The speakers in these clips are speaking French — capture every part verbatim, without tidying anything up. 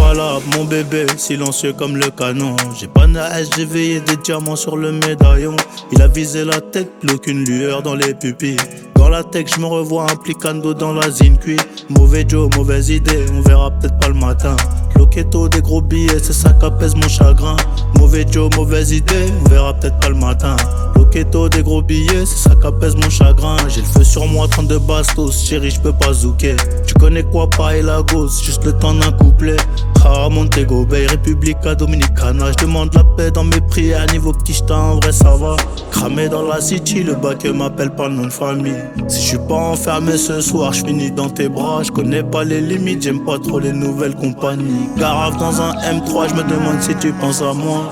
pas là, mon bébé, silencieux comme le canon. J'ai pas naïs, j'ai veillé des diamants sur le médaillon. Il a visé la tête, plus aucune lueur dans les pupilles. Dans la tech, je me revois implicando dans la zine cuit. Mauvais Joe, mauvaise idée, on verra peut-être pas le matin. Loquetto, des gros billets, c'est ça qu'apaise mon chagrin. Mauvais Joe, mauvaise idée, on verra peut-être pas le matin. Loquetto, des gros billets, c'est ça qu'apaise mon chagrin. J'ai le feu sur moi, trente-deux bastos, chérie, j'peux pas zouker. Tu connais quoi, pas et la gauche, juste le temps d'un couplet. Ah, Montego Bay, Republica Dominicana. J'demande la paix dans mes prières, niveau petit j't'en en vrai ça va. Cramé dans la city, le bac m'appelle pas le nom de famille. Si j'suis pas enfermé ce soir, j'finis dans tes bras. J'connais pas les limites, j'aime pas trop les nouvelles compagnies. Garave dans un M trois, j'me demande si tu penses à moi.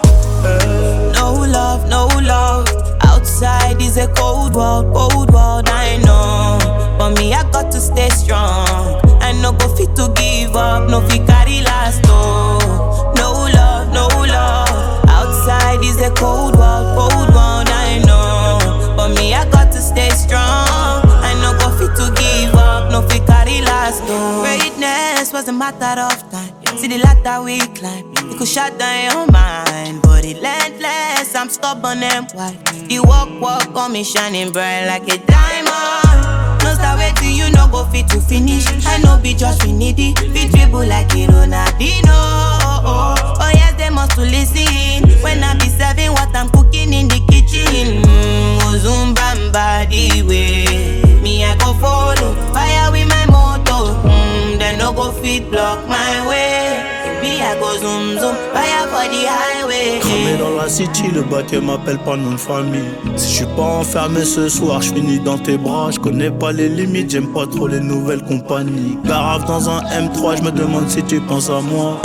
No love, no love. Outside is a cold world, cold world, I know. But me, I got to stay strong. I no go fit to give up, no fit carry last, oh. No love, no love. Outside is a cold world, cold world, I know. But me, I got to stay strong. I no go fit to give up, no fit carry last, oh. Greatness was a matter of time. See the ladder we climb, it could shut down your mind, but it relentless. I'm stubborn and white. The walk, walk on me shining bright like a diamond. No start wait till you no go fit to finish. I know be just we need it. Fit dribble like a Ronaldinho. Oh, oh, oh yes, they must to listen when I be serving what I'm cooking in the kitchen. Mm, oh, Zumbamba the way me I go follow fire with my motor. Mm, they no go fit block my way. Me I go zoom zoom fire for the highway. Cramé dans la city, le bac m'appelle pas nom de famille. Si j'suis pas enfermé ce soir, j'finis dans tes bras. J'connais pas les limites, j'aime pas trop les nouvelles compagnies. Garave dans un M trois, j'me demande si tu penses à moi.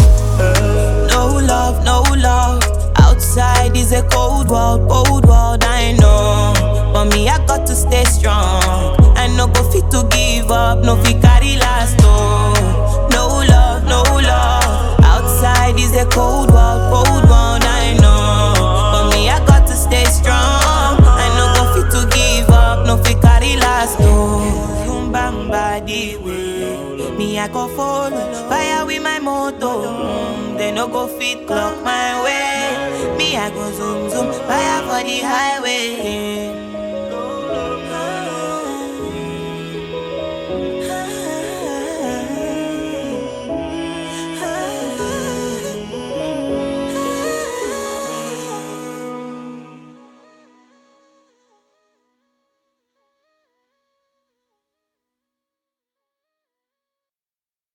No love, no love. Outside is a cold world, cold world, I know. But me, I got to stay strong. I no go fit to give up, no fit carry last, oh. No love, no love. Outside is a cold world, cold world, I know. But me, I got to stay strong. I no go fit to give up, no fit carry last, oh. Zumbamba the way. Me, I go follow fire with my motor. Mm, they no go fit clock my way. Me, I go zoom zoom fire for the highway.